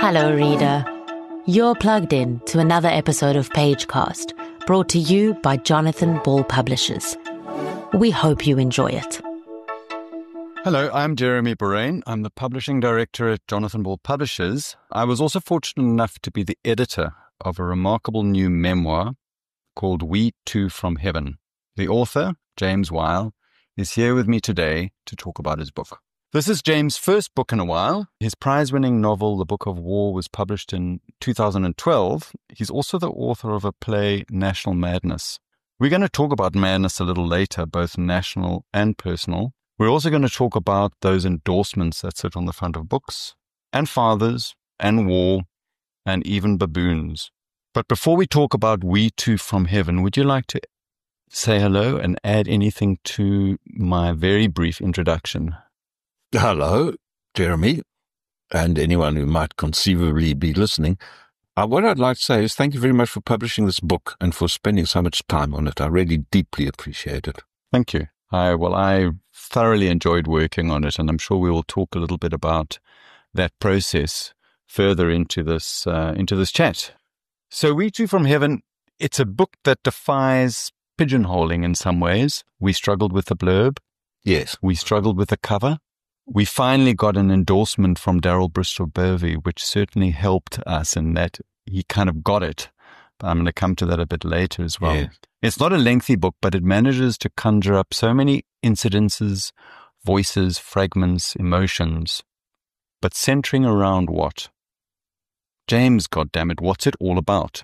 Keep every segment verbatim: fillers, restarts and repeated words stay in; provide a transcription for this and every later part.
Hello, reader. You're plugged in to another episode of Pagecast, brought to you by Jonathan Ball Publishers. We hope you enjoy it. Hello, I'm Jeremy Boraine. I'm the publishing director at Jonathan Ball Publishers. I was also fortunate enough to be the editor of a remarkable new memoir called We Two from Heaven. The author, James Weil, is here with me today to talk about his book. This is James' first book in a while. His prize-winning novel, The Book of War, was published in two thousand twelve. He's also the author of a play, National Madness. We're going to talk about madness a little later, both national and personal. We're also going to talk about those endorsements that sit on the front of books, and fathers, and war, and even baboons. But before we talk about We Two from Heaven, would you like to say hello and add anything to my very brief introduction? Hello, Jeremy, and anyone who might conceivably be listening. Uh, what I'd like to say is thank you very much for publishing this book and for spending so much time on it. I really deeply appreciate it. Thank you. I, well, I thoroughly enjoyed working on it, and I'm sure we will talk a little bit about that process further into this uh, into this chat. So, We Two from Heaven, it's a book that defies pigeonholing in some ways. We struggled with the blurb. Yes. We struggled with the cover. We finally got an endorsement from Daryl Bristol Bovey, which certainly helped us in that he kind of got it. But I'm going to come to that a bit later as well. Yeah. It's not a lengthy book, but it manages to conjure up so many incidences, voices, fragments, emotions, but centering around what? James, goddammit, what's it all about?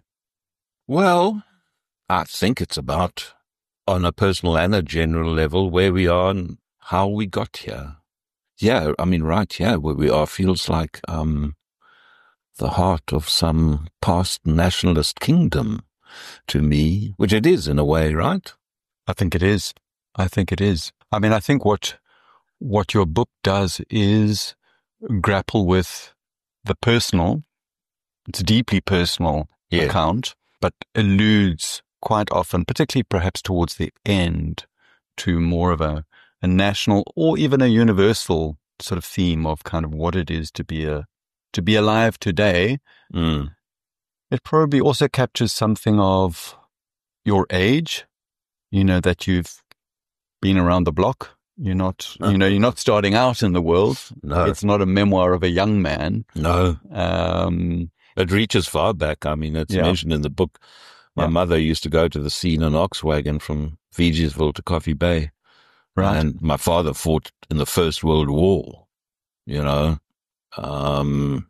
Well, I think it's about, on a personal and a general level, where we are and how we got here. Yeah, I mean, right here where we are feels like um, the heart of some past nationalist kingdom to me, which it is in a way, right? I think it is. I think it is. I mean, I think what what your book does is grapple with the personal. It's a deeply personal Yeah. account, but alludes quite often, particularly perhaps towards the end, to more of a, a national or even a universal sort of theme of kind of what it is to be a to be alive today. Mm. It probably also captures something of your age, you know, that you've been around the block. You're not, you know, you're not starting out in the world. No. It's not a memoir of a young man. No. Um, It reaches far back. I mean, it's Yeah. mentioned in the book. My Yeah. mother used to go to the scene in Oxwagon from Vigiesville to Coffee Bay. right. And my father fought in the First World War, you know. Um,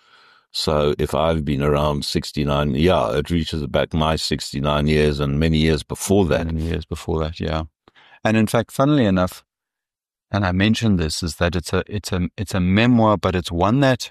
so if I've been around sixty-nine, yeah, it reaches back my sixty-nine years and many years before that. Many years before that, yeah. And in fact, funnily enough, and I mentioned this, is that it's a it's a it's a memoir, but it's one that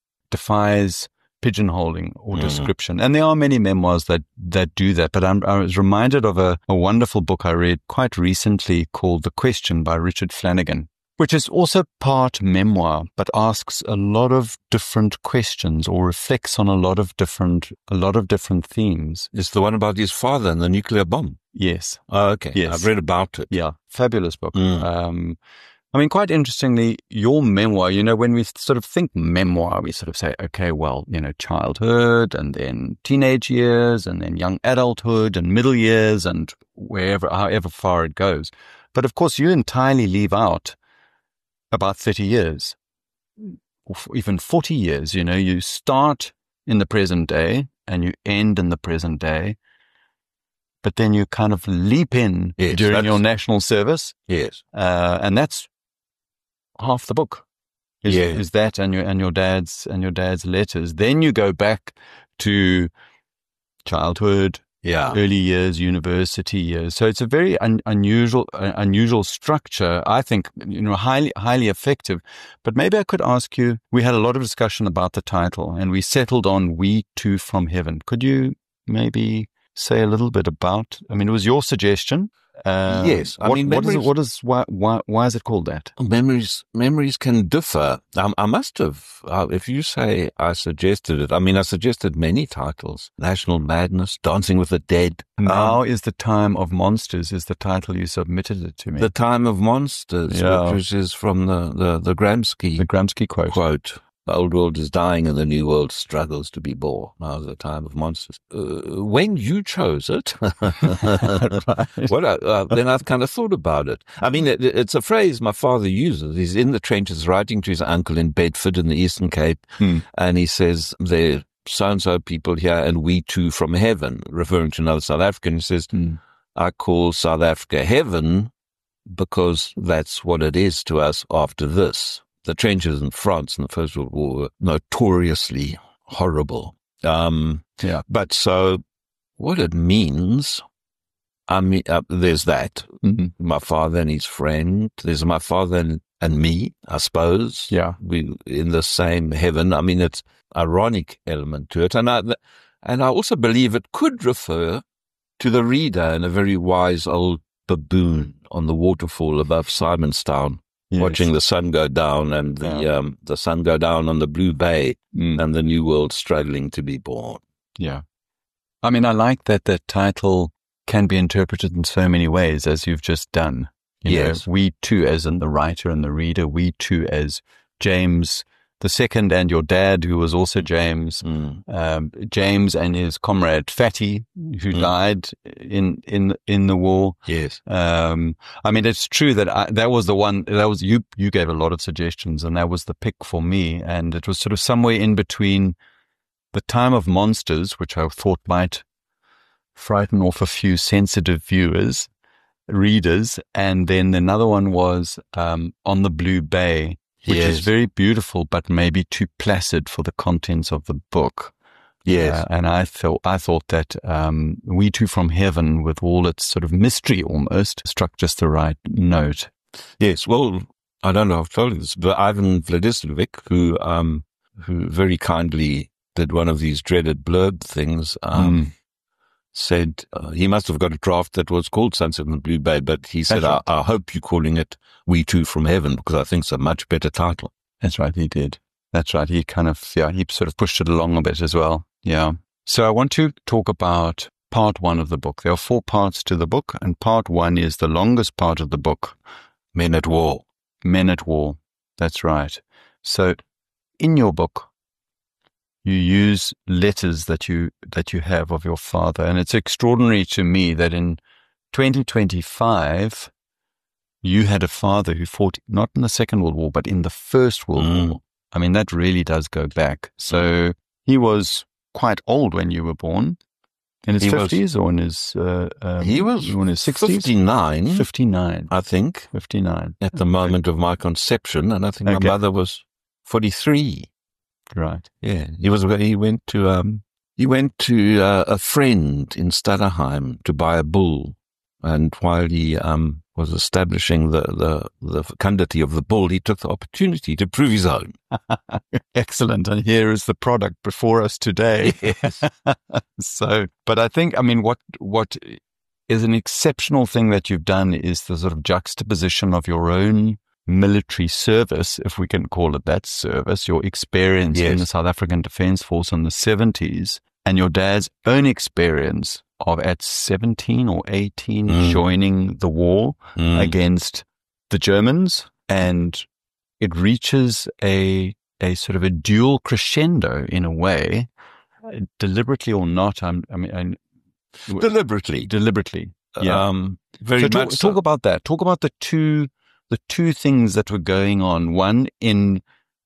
defies pigeonholing or Mhm. description. And there are many memoirs that that do that. But I'm, I was reminded of a, a wonderful book I read quite recently called The Question by Richard Flanagan, which is also part memoir, but asks a lot of different questions or reflects on a lot of different a lot of different themes. It's the one about his father and the nuclear bomb. Yes. Oh, okay. Yes. I've read about it. Yeah, fabulous book. Mm. Um, I mean, quite interestingly, your memoir, you know, when we sort of think memoir, we sort of say, okay, well, you know, childhood and then teenage years and then young adulthood and middle years and wherever, however far it goes. But of course, you entirely leave out about thirty years, or even forty years. You know, you start in the present day and you end in the present day. But then you kind of leap in Yes, during that's- your national service. Yes. Uh, and that's half the book. Is, Yeah. is that and your and your dad's and your dad's letters. Then you go back to childhood, Yeah. early years, university years. So it's a very un, unusual uh, unusual structure. I think, you know, highly highly effective. But maybe I could ask you. We had a lot of discussion about the title, and we settled on We Two from Heaven. Could you maybe say a little bit about? I mean, it was your suggestion. Uh, Yes, I what, mean, what is it? memories- What is why why why is it called that? Memories, memories can differ. Um, I must have, uh, if you say I suggested it, I mean, I suggested many titles. National Madness, Dancing with the Dead. Now um, is the Time of Monsters is the title you submitted it to me. The Time of Monsters, Yeah. which is from the, the, the Gramsci the Gramsci quote. quote. The old world is dying and the new world struggles to be born. Now's the time of monsters. Uh, when you chose it, Right. well, uh, then I've kind of thought about it. I mean, it, it's a phrase my father uses. He's in the trenches writing to his uncle in Bedford in the Eastern Cape, Hmm. and he says, there so-and-so people here and we too from heaven, referring to another South African. He says, Hmm. I call South Africa heaven because that's what it is to us after this. The trenches in France in the First World War were notoriously horrible. Um, Yeah. but so what it means, I mean, uh, there's that, Mhm. my father and his friend. There's my father and, and me, I suppose. Yeah. We in the same heaven. I mean, it's ironic element to it. And I, and I also believe it could refer to the reader and a very wise old baboon on the waterfall above Simonstown, Yes. watching the sun go down and the Yeah. um, the sun go down on the blue bay Mm. and the new world struggling to be born. Yeah. I mean, I like that the title can be interpreted in so many ways, as you've just done. You Yes. know, we too, as in the writer and the reader, we too, as James the second and your dad, who was also James, Mm. um, James and his comrade Fatty, who Mm. died in, in, in the war. Yes. Um, I mean, it's true that I, that was the one, that was, you, you gave a lot of suggestions and that was the pick for me. And it was sort of somewhere in between The Time of Monsters, which I thought might frighten off a few sensitive viewers, readers. And then another one was, um, On the Blue Bay, which Yes. is very beautiful, but maybe too placid for the contents of the book. Yes. Uh, and I thought, I thought that, um, We Too from Heaven, with all its sort of mystery almost, struck just the right note. Yes. Well, I don't know if I've told you this, but Ivan Vladislavic, who, um, who very kindly did one of these dreaded blurb things, um, Mm. said uh, he must have got a draft that was called Sunset on the Blue Bay, but he said, That's I, I hope you're calling it We Too from Heaven, because I think it's a much better title. That's right, he did. That's right. He kind of, yeah, he sort of pushed it along a bit as well. Yeah. So I want to talk about part one of the book. There are four parts to the book, and part one is the longest part of the book, Men at War. Men at War. That's right. So in your book, you use letters that you, that you have of your father. And it's extraordinary to me that in twenty twenty-five, you had a father who fought not in the Second World War, but in the First World Mm. War. I mean, that really does go back. So he was quite old when you were born, in his He was- fifties or in his, uh, um, He was or in his sixties? fifty-nine, fifty-nine. I think, fifty-nine. at the moment of my conception, and I think Okay. my mother was forty-three. Right. Yeah, he was. He went to um. He went to uh, a friend in Stutterheim to buy a bull, and while he um was establishing the the the fecundity of the bull, he took the opportunity to prove his own. Excellent. And here is the product before us today. Yes. So, but I think, I mean, what, what is an exceptional thing that you've done is the sort of juxtaposition of your own military service, if we can call it that service, your experience in Yes. the South African Defence Force in the seventies, and your dad's own experience of at seventeen or eighteen Mm. joining the war Mm. against the Germans, and it reaches a a sort of a dual crescendo in a way, deliberately or not. I'm, I mean, I, Deliberately. deliberately. Yeah. Um, very So talk, much so. talk about that. Talk about the two the two things that were going on. One in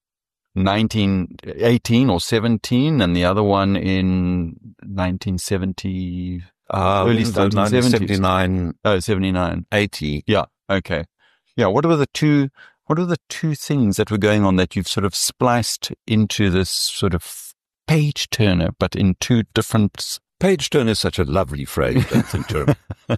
nineteen eighteen or seventeen, and the other one in nineteen seventy. Uh, early so nineteen seventies. seventy-nine, Oh, seventy-nine. eighty. Yeah. Okay. Yeah. What were the two? What are the two things that were going on that you've sort of spliced into this sort of page turner, but in two different? Page turn is such a lovely phrase, I think, Jeremy.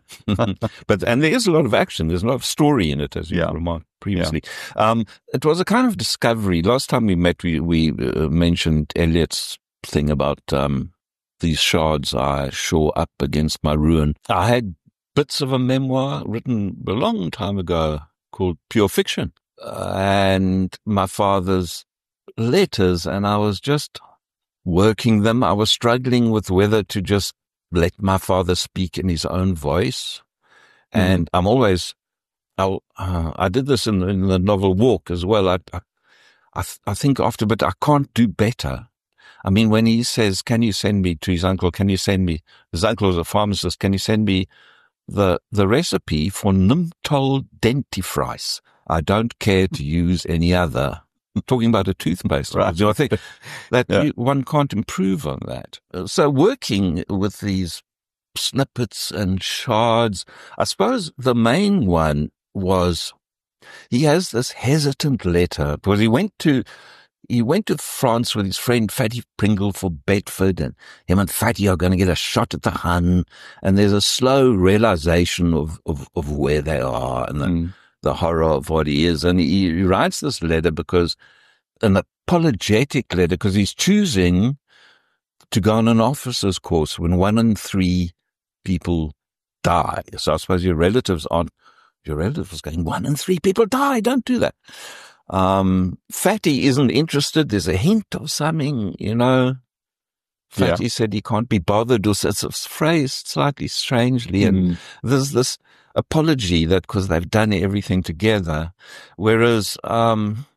But and there is a lot of action. There's a lot of story in it, as you Yeah. remarked previously. Um, it was a kind of discovery. Last time we met, we we uh, mentioned Eliot's thing about um, these shards I shore up against my ruin. I had bits of a memoir written a long time ago called Pure Fiction, uh, and my father's letters, and I was just working them. I was struggling with whether to just let my father speak in his own voice. Mm. And I'm always, I'll, uh, I did this in, in the novel Walk as well. I, I, I, th- I think after, but I can't do better. I mean, when he says, can you send me to his uncle, can you send me, his uncle is a pharmacist, can you send me the the recipe for Numtol dentifrice? I don't care to use any other. I'm talking about a toothpaste. Right. I think that yeah. you, one can't improve on that. So working with these snippets and shards, I suppose the main one was he has this hesitant letter because he went to He went to France with his friend Fatty Pringle for Bedford, and him and Fatty are going to get a shot at the Hun, and there's a slow realization of, of, of where they are and the, mm. the horror of what he is. And he, he writes this letter because, an apologetic letter, because he's choosing to go on an officer's course when one in three people die. So I suppose your relatives aren't, your relatives going, one in three people die, don't do that. Um, Fatty isn't interested. There's a hint of something, you know. Fatty yeah. said he can't be bothered, or it's phrased slightly strangely. Mm. And there's this apology that because they've done everything together. Whereas, um,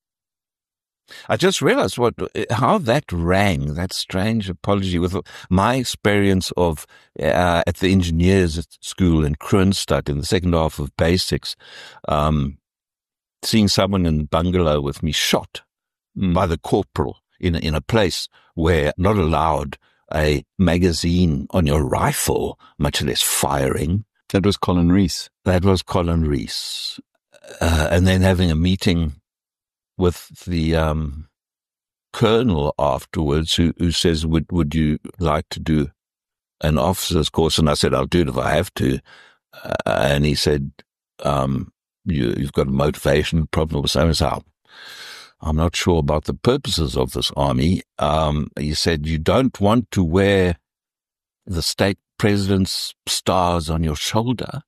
I just realized what, how that rang, that strange apology with my experience of, uh, at the engineers school in Kroonstad in the second half of basics, um, seeing someone in the bungalow with me shot mm. by the corporal in, in a place where not allowed a magazine on your rifle, much less firing. That was Colin Rees. That was Colin Rees. Uh, and then having a meeting with the um, colonel afterwards who, who says, would, would you like to do an officer's course? And I said, I'll do it if I have to. Uh, and he said, um, You, you've got a motivation problem or something. So I'm not sure about the purposes of this army. Um, he said, you don't want to wear the state president's stars on your shoulder.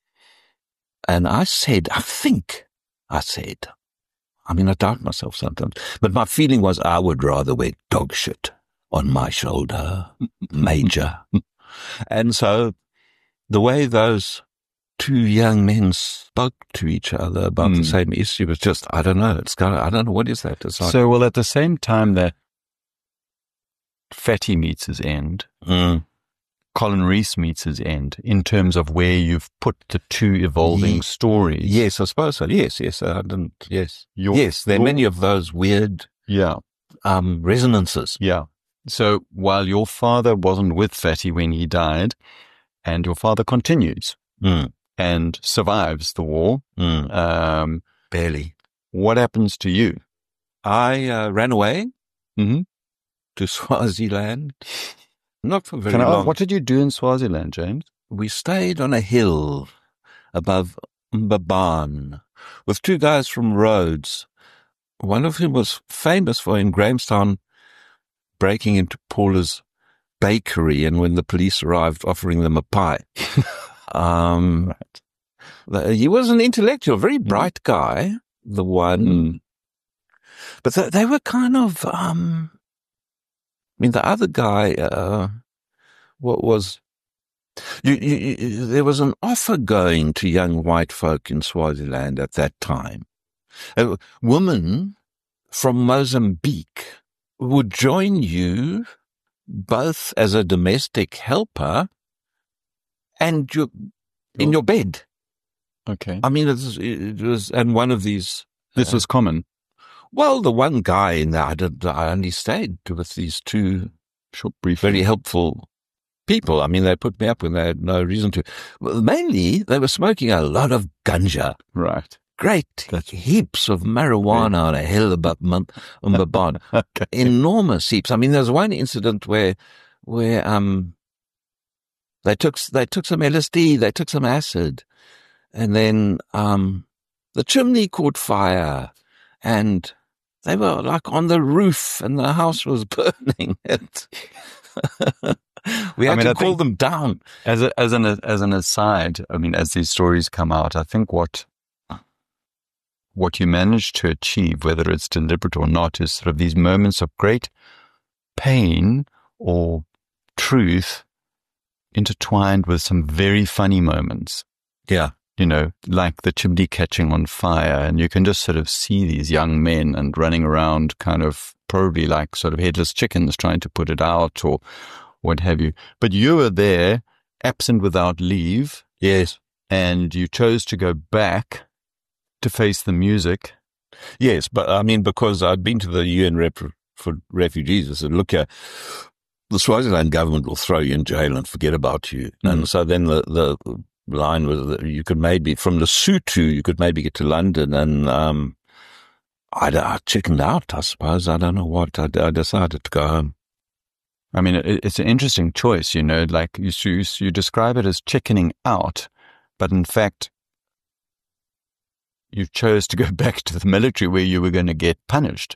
And I said, I think, I said, I mean, I doubt myself sometimes, but my feeling was I would rather wear dog shit on my shoulder, Major. And so the way those two young men spoke to each other about mm. the same issue was just, I don't know, it's kind of, I don't know, what is that? It's like, so, well, at the same time that Fatty meets his end, mm. Colin Rees meets his end in terms of where you've put the two evolving Ye- stories. Yes, I suppose so. Yes, yes, I didn't, yes. Your, yes, there are your, many of those weird yeah, um, resonances. Yeah. So while your father wasn't with Fatty when he died, and your father continues, mm. and survives the war. Mm. Um, Barely. What happens to you? I uh, ran away mm-hmm. to Swaziland. Not for very Can I long. ask, what did you do in Swaziland, James? We stayed on a hill above Mbabane with two guys from Rhodes. One of whom was famous for in Grahamstown breaking into Paula's bakery, and when the police arrived, offering them a pie. Um, right. He was an intellectual, very bright guy, the one. Mm. But th- they were kind of, um, I mean, the other guy, uh, what was, you, you, you, there was an offer going to young white folk in Swaziland at that time. A woman from Mozambique would join you both as a domestic helper and you in your bed. Okay. I mean, it was, it was and one of these. This uh, was common. Well, the one guy in there, I, did, I only stayed with these two short, brief, very helpful people. I mean, they put me up when they had no reason to. Well, mainly, they were smoking a lot of ganja. Right. Great That's heaps of marijuana right. on a hill above Mbabane. Okay. Enormous heaps. I mean, there's one incident where, where, um, They took they took some L S D, they took some acid, and then um, the chimney caught fire, and they were like on the roof, and the house was burning. We had I mean, to I call them down. As a, as an as an aside, I mean, as these stories come out, I think what what you manage to achieve, whether it's deliberate or not, is sort of these moments of great pain or truth intertwined with some very funny moments. Yeah. you know, like the chimney catching on fire, and you can just sort of see these young men and running around kind of probably like sort of headless chickens trying to put it out or what have you. But you were there, absent without leave. Yes. And you chose to go back to face the music. Yes, but I mean, because I'd been to the U N rep for refugees, I said, look here, the Swaziland government will throw you in jail and forget about you. Mm. And so then the, the line was that you could maybe, from Lesotho, you could maybe get to London. And um, I, I chickened out, I suppose. I don't know what. I, I decided to go home. I mean, it, it's an interesting choice, you know, like you, you, you describe it as chickening out, but in fact, you chose to go back to the military where you were going to get punished.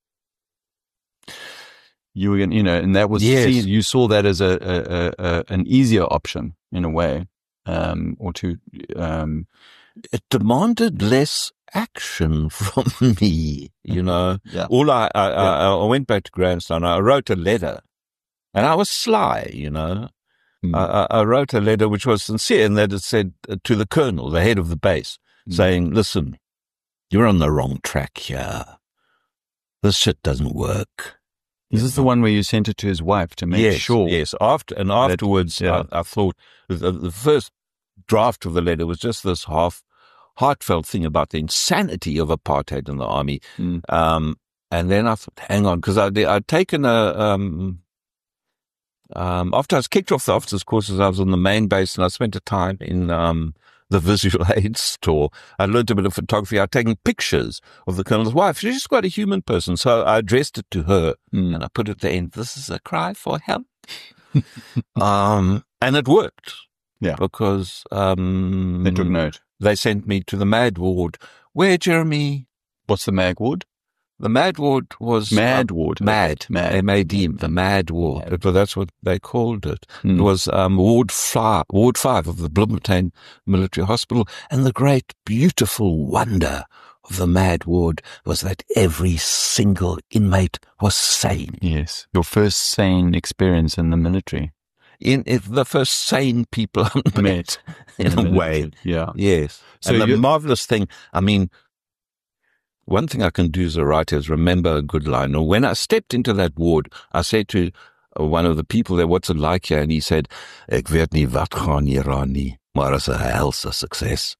You were going, you know, and that was, yes. see, you saw that as a, a, a an easier option in a way, um, or to, um, it demanded less action from me, you know. Yeah. All I, I, yeah. I, I went back to Grandstone. I wrote a letter, and I was sly, you know. Mm. I, I wrote a letter which was sincere, and that it said to the colonel, the head of the base, mm. saying, listen, you're on the wrong track here. This shit doesn't work. Is this the one where you sent it to his wife to make yes, sure? Yes, after, and afterwards, that, yeah. I, I thought the, the first draft of the letter was just this half heartfelt thing about the insanity of apartheid in the army. Mm. Um, and then I thought, hang on, because I'd, I'd taken a, um, um, after I was kicked off the officers' courses, I was on the main base and I spent a time in, um, the visual aid store. I learned a bit of photography. I'd taken pictures of the colonel's wife. She's just quite a human person. So I addressed it to her mm. and I put at the end, this is a cry for help. um, and it worked. Yeah. Because, um, they took note. They sent me to the MAD ward where, Jeremy? What's the MAD ward? The MAD ward was MAD uh, ward. MAD, MAD, M A D, the MAD ward. MAD. But that's what they called it. Mm. It was um, Ward Five, Ward Five of the Bloemfontein Military Hospital, and the great, beautiful wonder of the MAD ward was that every single inmate was sane. Yes, your first sane experience in the military. In if the first sane people I met, in, in a way, yeah, yes. So and the marvelous thing, I mean. One thing I can do as a writer is remember a good line. Or when I stepped into that ward, I said to one of the people there, what's it like here? And he said, ek weet nie wat gaan hier aan nie, maar is 'n helse success.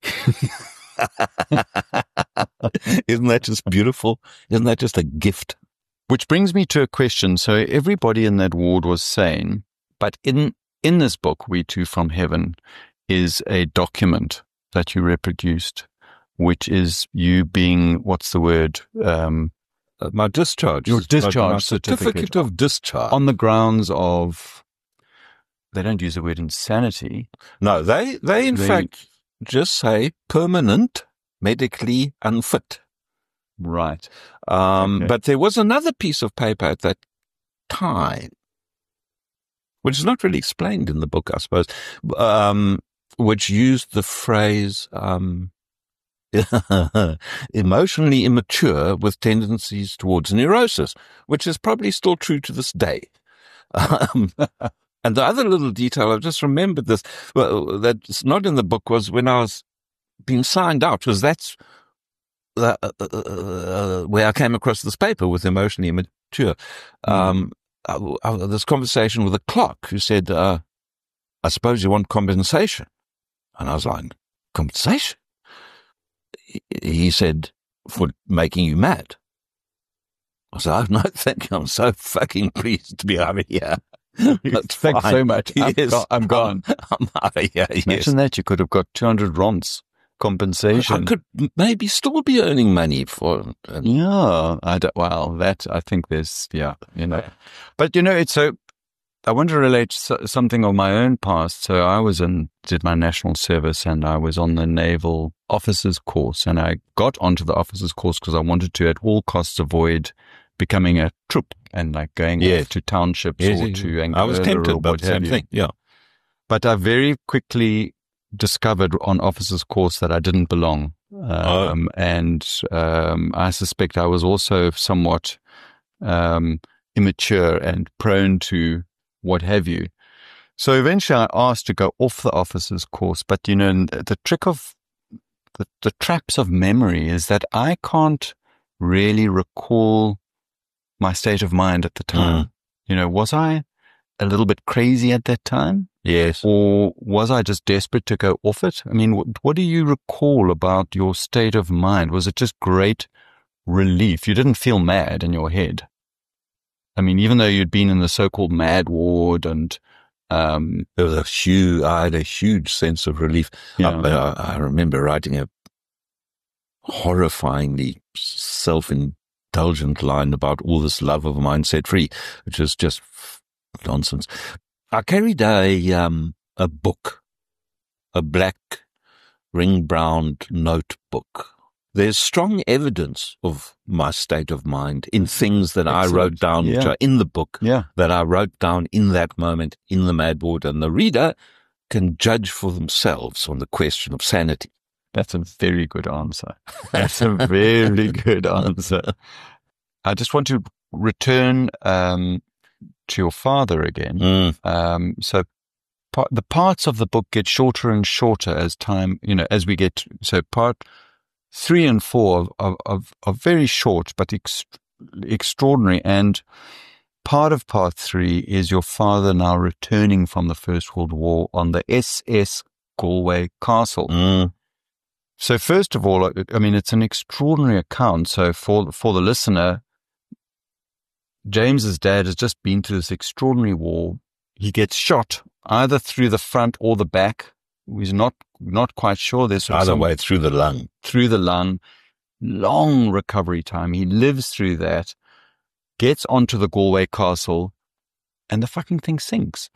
Isn't that just beautiful? Isn't that just a gift? Which brings me to a question. So everybody in that ward was sane, but in, in this book, We Two from Heaven, is a document that you reproduced, which is you being, what's the word? Um, uh, my discharge. Your discharge my, my certificate. certificate of discharge. On the grounds of, they don't use the word insanity. No, they, they in they, fact just say permanent, medically unfit. Right. Um, okay. But there was another piece of paper at that time, which is not really explained in the book, I suppose, um, which used the phrase, um, emotionally immature with tendencies towards neurosis, which is probably still true to this day. Um, and the other little detail, I've just remembered this, well, that's not in the book, was when I was being signed out, was that's uh, uh, uh, where I came across this paper with emotionally immature. Um, mm. I, I, this conversation with a clerk who said, uh, I suppose you want compensation. And I was like, compensation? He said, for making you mad. I said, oh, no, thank you. I'm so fucking pleased to be over here. Thanks fine. so much. I'm, yes, go- I'm gone. I'm, I'm over here, yes. Imagine that. You could have got two hundred rands compensation. I could maybe still be earning money for... Uh, yeah. I don't, well, that, I think there's, yeah, you know. But, you know, it's so... I want to relate something of my own past. So I was in, did my national service and I was on the naval officers course, and I got onto the officers course because I wanted to at all costs avoid becoming a troop and like going yes. off to townships yes, or yes, to Angola. I was tempted, but same you. thing. Yeah. But I very quickly discovered on officers course that I didn't belong. Um, oh. And um, I suspect I was also somewhat um, immature and prone to what have you. So eventually I asked to go off the officers course, but you know, the trick of the, the traps of memory is that I can't really recall my state of mind at the time. Mm. You know, was I a little bit crazy at that time? Yes. Or was I just desperate to go off it? I mean, what, what do you recall about your state of mind? Was it just great relief? You didn't feel mad in your head. I mean, even though you'd been in the so-called mad ward and, um, there was a huge, I had a huge sense of relief. Yeah. I, I remember writing a horrifyingly self-indulgent line about all this love of mine set free, which is just nonsense. I carried a, um, a book, a black ring-browned notebook. There's strong evidence of my state of mind in things that Excellent. I wrote down, Yeah. which are in the book, yeah. that I wrote down in that moment in the mad ward, and the reader can judge for themselves on the question of sanity. That's a very good answer. That's a very good answer. I just want to return um, to your father again. Mm. Um, so part, the parts of the book get shorter and shorter as time, you know, as we get, so part three and four are, are, are very short, but ex, extraordinary. And part of part three is your father now returning from the First World War on the S S Galway Castle. Mm. So first of all, I mean, it's an extraordinary account. So for, for the listener, James's dad has just been through this extraordinary war. He gets shot either through the front or the back. He's not, not quite sure. There's Either some, way, through the lung. through the lung, long recovery time. He lives through that, gets onto the Galway Castle, and the fucking thing sinks.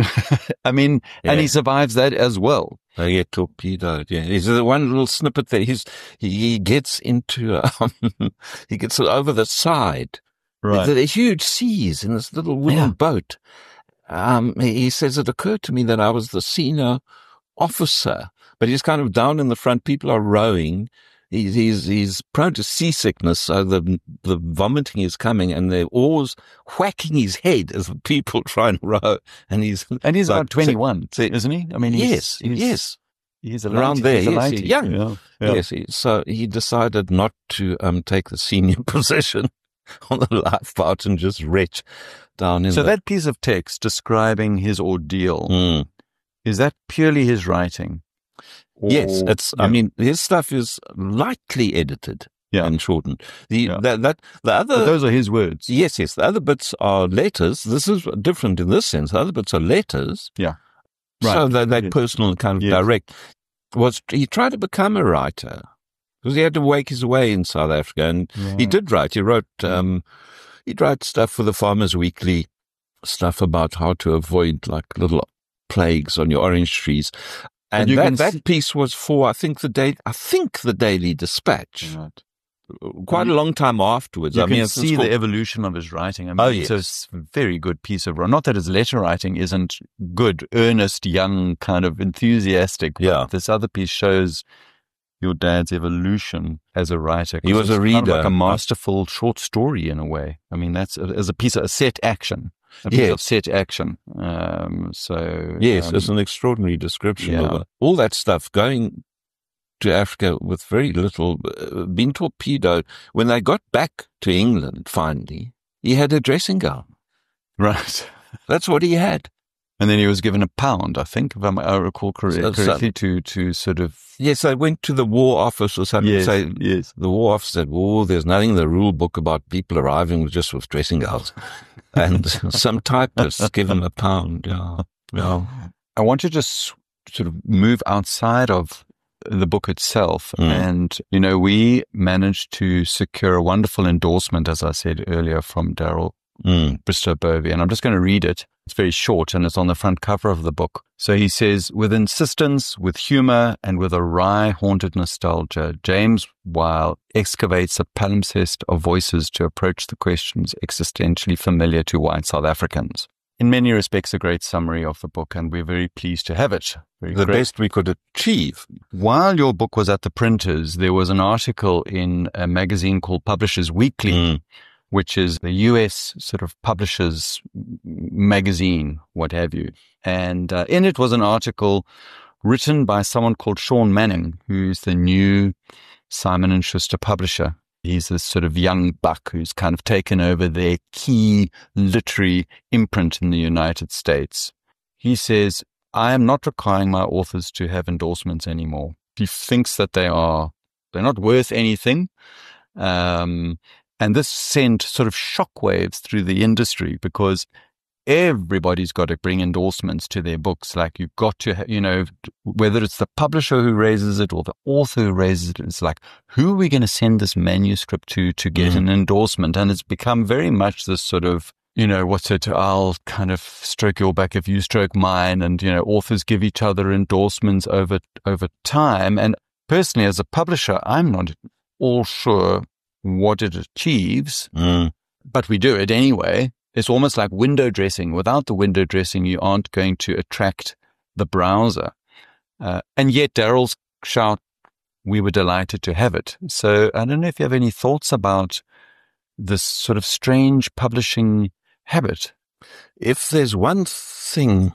I mean, Yeah. and he survives that as well. They get torpedoed. Yeah, there's the one little snippet there. He's he, he gets into um, he gets over the side. There are huge seas in this little wooden Yeah. boat. Um, he, he says it occurred to me that I was the senior officer, but he's kind of down in the front. People are rowing. He's he's he's prone to seasickness, so the the vomiting is coming, and they're always whacking his head as the people try and row. And he's And he's like, about twenty-one, so- isn't he? I mean, he's, yes, he's, yes. he's a Around lady. there, He's a yes, lady. he's young. Yeah. Yeah. Yes, he, so he decided not to um take the senior position on the lifeboat and just retch down in So the... that piece of text describing his ordeal, Mm. is that purely his writing? Or- Yes, it's. I Yeah. mean, his stuff is lightly edited Yeah. and shortened. The Yeah. that that the other. But those are his words. Yes, yes. The other bits are letters. This is different in this sense. The other bits are letters. Yeah. So Right. they're, they're Yes. personal and kind of Yes. direct. Was he tried to become a writer because he had to wake his way in South Africa, and he Right. did write. He wrote. Um, he'd write stuff for the Farmers Weekly, stuff about how to avoid like little plagues on your orange trees. And you that, can that see- piece was for, I think, the day, I think the Daily Dispatch. Right. Quite a long time afterwards. You I can mean, it's, see it's called, the evolution of his writing. I mean, Oh, it's yes. a very good piece of writing. Not that his letter writing isn't good, earnest, young, kind of enthusiastic. but Yeah. This other piece shows your dad's evolution as a writer. He 'cause was a it's kind of reader. like a masterful short story in a way. I mean, that's as a piece of a set action. A piece Yes. of set action. Um, so yes, um, it's an extraordinary description yeah. of all that stuff going to Africa with very little, uh, being torpedoed. When they got back to England, finally, he had a dressing gown. right. That's what he had. And then he was given a pound, I think, if I recall correct, So- so- correctly, to to sort of Yes, they went to the War Office or something. yes, Say, yes. the War Office said, "Oh, there's nothing in the rule book about people arriving with just with dressing gowns." And some typists give him a pound. Yeah, yeah. I want to just sort of move outside of the book itself. Mm. And, you know, we managed to secure a wonderful endorsement, as I said earlier, from Daryl Mm. Bristow Bovey. And I'm just going to read it. It's very short and it's on the front cover of the book. So he says, with insistence, with humor, and with a wry, haunted nostalgia, James Weil excavates a palimpsest of voices to approach the questions existentially familiar to white South Africans. In many respects, a great summary of the book, and we're very pleased to have it. Very The great. best we could achieve. While your book was at the printers, there was an article in a magazine called Publishers Weekly, Mm. which is the U S sort of publishers magazine, what have you. And uh, in it was an article written by someone called Sean Manning, who's the new Simon and Schuster publisher. He's this sort of young buck who's kind of taken over their key literary imprint in the United States. He says, I am not requiring my authors to have endorsements anymore. He thinks that they are, they're not worth anything. Um, and this sent sort of shockwaves through the industry because everybody's got to bring endorsements to their books. Like you've got to, you know, whether it's the publisher who raises it or the author who raises it, it's like, who are we going to send this manuscript to to get mm-hmm. an endorsement? And it's become very much this sort of, you know, what's it? I'll kind of stroke your back if you stroke mine. And, you know, authors give each other endorsements over, over time. And personally, as a publisher, I'm not all sure what it achieves, mm. but we do it anyway. It's almost like window dressing. Without the window dressing, you aren't going to attract the browser. Uh, and yet Daryl's shout, we were delighted to have it. So I don't know if you have any thoughts about this sort of strange publishing habit. If there's one thing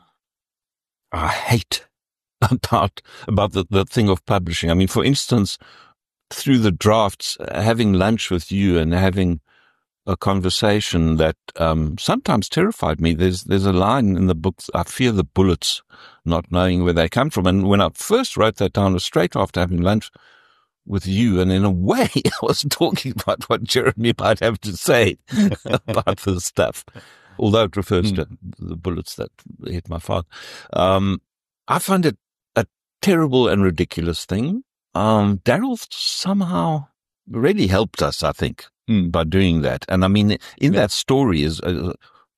I hate about, about the, the thing of publishing, I mean, for instance, through the drafts, having lunch with you and having a conversation that um, sometimes terrified me. There's there's a line in the book, I fear the bullets, not knowing where they come from. And when I first wrote that down, it was straight after having lunch with you. And in a way, I was talking about what Jeremy might have to say about this stuff, although it refers mm. to the bullets that hit my father. Um, I find it a terrible and ridiculous thing. Um, Daryl somehow really helped us, I think. Mm, by doing that. And I mean, in yeah. that story is, uh,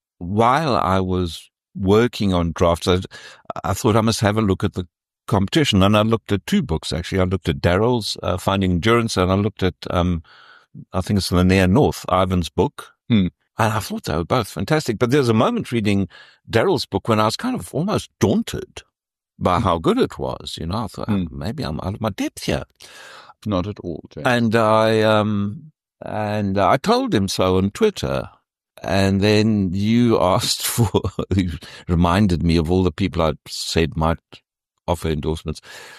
while I was working on drafts, I, I thought I must have a look at the competition. And I looked at two books, actually. I looked at Daryl's uh, Finding Endurance, and I looked at, um, I think it's The Near North, Ivan's book. Mm. And I thought they were both fantastic. But there's a moment reading Daryl's book when I was kind of almost daunted by mm. how good it was. You know, I thought, mm. oh, maybe I'm out of my depth here. Not at all. James. And I, um, And uh, I told him so on Twitter. And then you asked for, you reminded me of all the people I'd said might offer endorsements.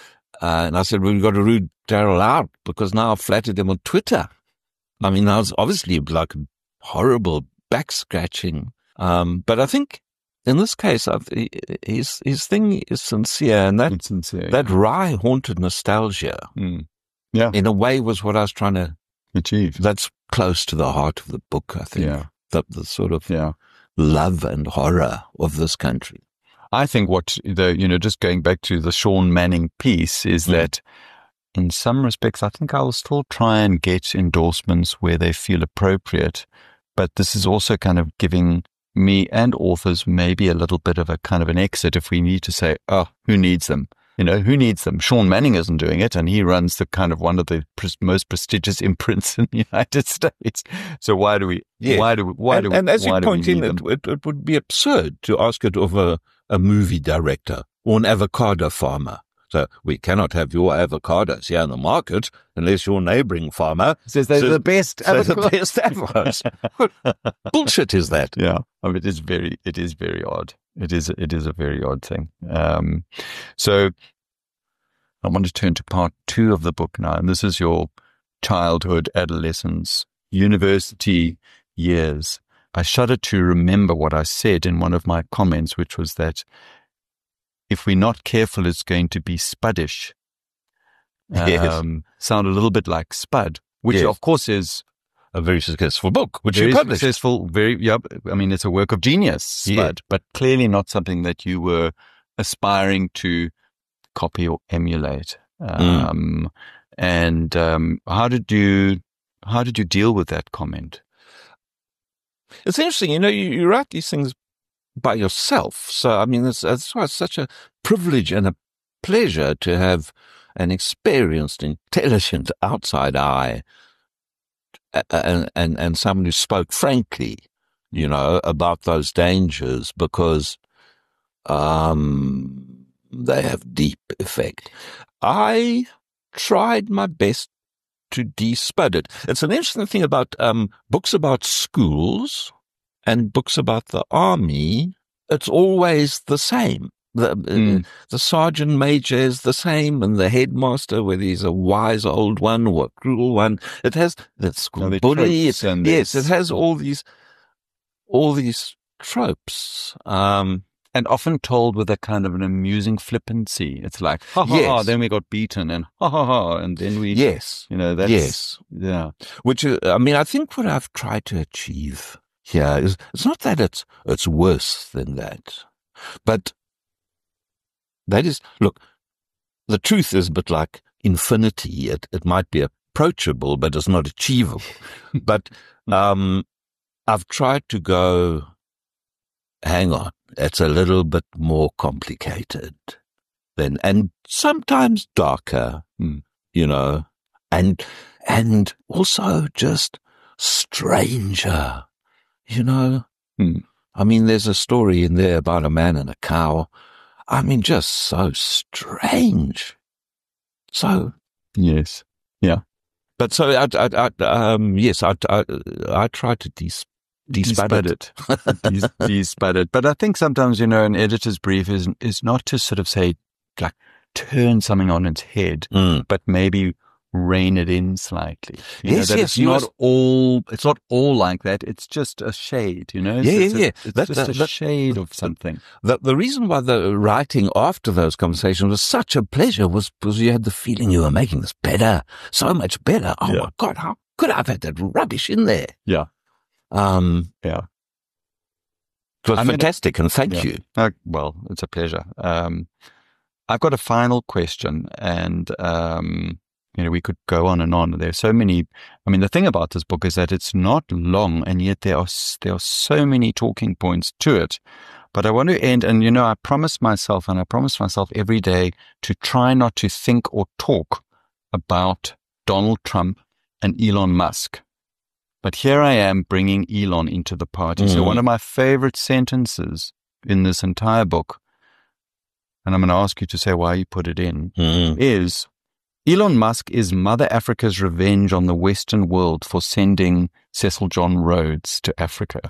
Uh, and I said, well, we've got to root Daryl out because now I've flattered him on Twitter. I mean, I was obviously like horrible back scratching. Um, but I think in this case, I've, his, his thing is sincere. And that, it's sincere, that yeah. wry haunted nostalgia, mm. yeah. in a way was what I was trying to achieve. That's close to the heart of the book, I think. Yeah. The, the sort of yeah. love and horror of this country. I think what the, you know, just going back to the Sean Manning piece is mm. that in some respects, I think I will still try and get endorsements where they feel appropriate. But this is also kind of giving me and authors maybe a little bit of a kind of an exit if we need to say, oh, who needs them? You know, who needs them? Sean Manning isn't doing it, and he runs the kind of one of the pres- most prestigious imprints in the United States. So why do we? Yeah. Why do we? Why and, do? And as why you do point in, it, it, it would be absurd to ask it of a, a movie director or an avocado farmer. So we cannot have your avocados here in the market unless your neighboring farmer says they're says, the best. Says the best avocados. What bullshit is that? Yeah, I mean, it is very, it is very odd. It is, it is a very odd thing. Um, so I want to turn to part two of the book now, and this is your childhood, adolescence, university years. I shudder to remember what I said in one of my comments, which was that if we're not careful, it's going to be spuddish. Um, yes. Sound a little bit like Spud, which yes. of course is a very successful book, which very you published. Successful, very, yeah, I mean, it's a work of genius, Spud, yeah. but clearly not something that you were aspiring to copy or emulate. Um, mm. And um, how did you how did you deal with that comment? It's interesting, you know, you, you write these things by yourself. So, I mean, it's, it's why it's such a privilege and a pleasure to have an experienced, intelligent outside eye and, and, and someone who spoke frankly, you know, about those dangers because um, they have deep effect. I tried my best to de-spud it. It's an interesting thing about um, books about schools and books about the army. It's always the same. The, Mm. uh, the sergeant major is the same, and the headmaster, whether he's a wise old one or a cruel one, it has the school No, the bully. tropes It, and yes, there's- it has all these, all these tropes. Um, And often told with a kind of an amusing flippancy. It's like, ha ha ha, Yes. then we got beaten, and ha ha ha, and then we, yes, you know, that's, yes. yeah. Which, uh, I mean, I think what I've tried to achieve here is, it's not that it's, it's worse than that, but that is, look, the truth is a bit like infinity. It, it might be approachable, but it's not achievable. But, um, I've tried to go, hang on, it's a little bit more complicated than, and sometimes darker, Hmm. you know, and, and also just stranger, you know. Hmm. I mean, there's a story in there about a man and a cow. I mean, just so strange. So, Yes. Yeah. but so I, I, I um, yes, I, I, I try to de- despud Despud it. it. Des- Despud it. But I think sometimes, you know, an editor's brief is, is not to sort of say, like, turn something on its head, Mm. but maybe rein it in slightly. You Yes, know, that yes, it's you not was- all, it's not all like that. It's just a shade, you know? Yeah, it's, yeah, a- yeah. It's That- just that- a that- shade of something. The, the reason why the writing after those conversations was such a pleasure was because you had the feeling you were making this better, so much better. Oh Yeah. my God, how could I have had that rubbish in there? Yeah. Um, Yeah. it was I mean, fantastic, and thank Yeah. you. Uh, well, it's a pleasure. Um, I've got a final question, and um, you know, we could go on and on. There's so many. I mean, the thing about this book is that it's not long, and yet there are s- there are so many talking points to it. But I want to end, and you know, I promised myself, and I promised myself every day to try not to think or talk about Donald Trump and Elon Musk. But here I am bringing Elon into the party. So Mhm. one of my favorite sentences in this entire book, and I'm going to ask you to say why you put it in, Mm. is Elon Musk is Mother Africa's revenge on the Western world for sending Cecil John Rhodes to Africa.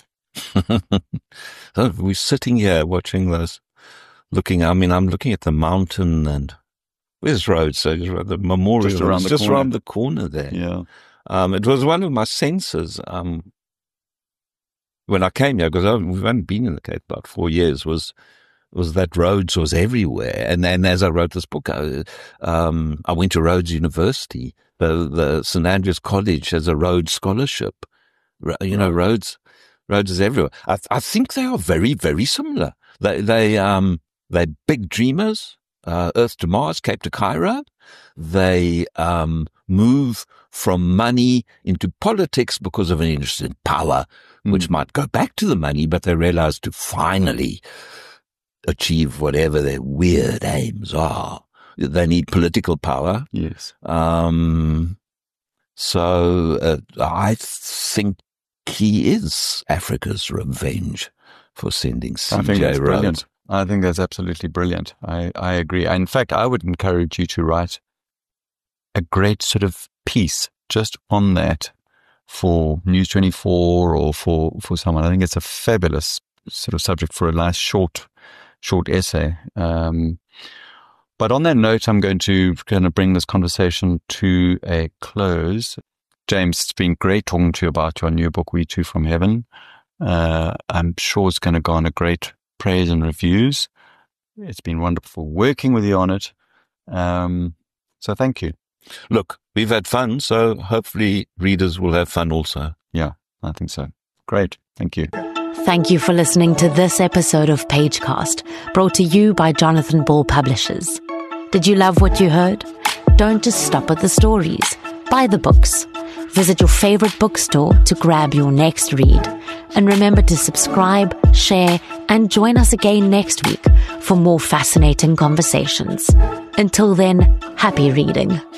So we're sitting here watching those, looking. I mean, I'm looking at the mountain, and where's Rhodes? So the memorial Just around is the just corner. around the corner there. Yeah. Um, it was one of my senses um, when I came here, because we've only been in the Cape about four years, was was that Rhodes was everywhere. And then as I wrote this book, I, um, I went to Rhodes University. The, the Saint Andrews College has a Rhodes scholarship. Ro- You know, Rhodes, Rhodes is everywhere. I, I think they are very, very similar. They, they, um, they're big dreamers. Uh, Earth to Mars, Cape to Cairo. They um, move from money into politics because of an interest in power, which might go back to the money, but they realize to finally achieve whatever their weird aims are, they need political power. Yes. Um, so uh, I think he is Africa's revenge for sending I think C J that's Rhodes. brilliant. I think that's absolutely brilliant. I, I agree. In fact, I would encourage you to write a great sort of piece just on that for News twenty-four or for, for someone. I think it's a fabulous sort of subject for a nice short, short essay. Um, but on that note, I'm going to kind of bring this conversation to a close. James, it's been great talking to you about your new book, We Two from Heaven. Uh, I'm sure it's going to garner great praise and reviews. It's been wonderful working with you on it. Um, so thank you. Look, we've had fun, so hopefully readers will have fun also. Yeah, I think so. Great. Thank you. Thank you for listening to this episode of Pagecast, brought to you by Jonathan Ball Publishers. Did you love what you heard? Don't just stop at the stories. Buy the books. Visit your favorite bookstore to grab your next read. And remember to subscribe, share, and join us again next week for more fascinating conversations. Until then, happy reading.